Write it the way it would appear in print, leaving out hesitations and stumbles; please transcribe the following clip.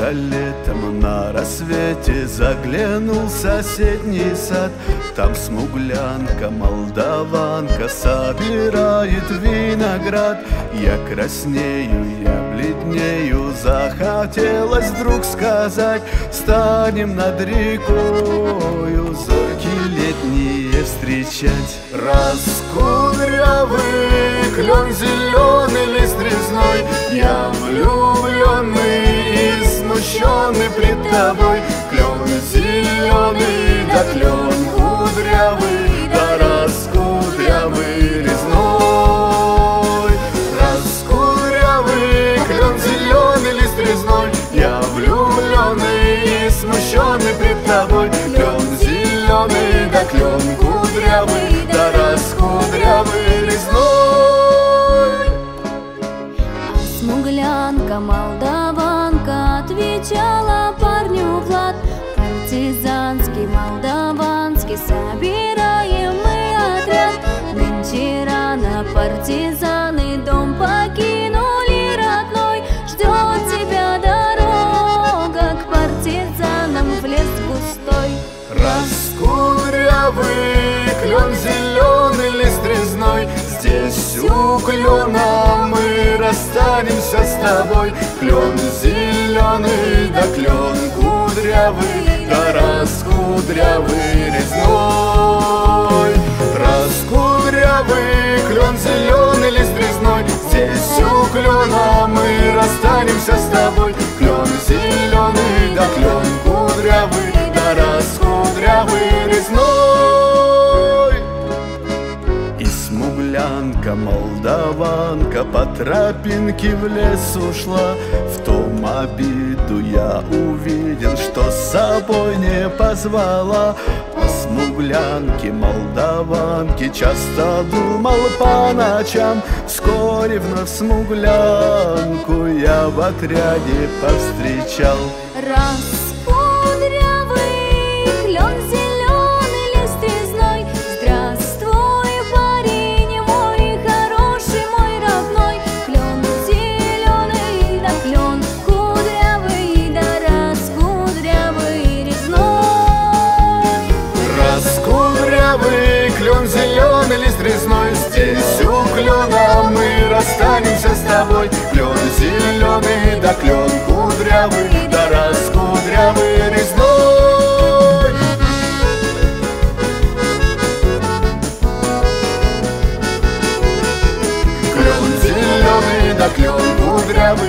Как-то летом на рассвете заглянул в соседний сад. Там смуглянка, молдаванка собирает виноград. Я краснею, я бледнею, захотелось вдруг сказать: станем над рекою зорьки летние встречать. Раскудрявый клен, зеленый лист резной, я влюбленный и смущенный пред тобой. Клен зеленый, да клен кудрявый, да раскудрявый резной. Раскудрявый клен, зеленый лист резной, я влюбленный и смущенный пред тобой. Клен зеленый, да клен кудрявый, да раскудрявый резной. Смуглянка, молдаванка отвечала парню Влад: партизанский, молдаванский, собираем мы отряд. Нынче рано партизаны дом покинули родной. Ждет тебя дорога к партизанам в лес густой. Раскудрявый клен, зеленый лист резной, здесь у клена мы расстанемся с тобой. Клен зеленый, да клен кудрявый, да раскудрявый резной. Раскудрявый клен, зеленый лист резной, здесь у клена мы расстанемся с тобой. Клен зеленый, да клен кудрявый, да раскудрявый резной. И смуглянка, молдаванка по тропинке в лес ушла. В том обиду я увидел, что с собой не позвала. О смуглянке, молдаванке часто думал по ночам. Вскоре вновь смуглянку я в отряде повстречал. Раскудрявый клен, зеленый лист резной, здравствуй, парень мой, хороший мой родной. Клен зеленый, да клен кудрявый, да раскудрявый резной. Раскудрявый клен, зеленый лист резной, здесь у клена мы расстанемся с тобой. Клен зеленый, да клен кудрявый, да раскудрявый резной. Клен зеленый, да клен кудрявый,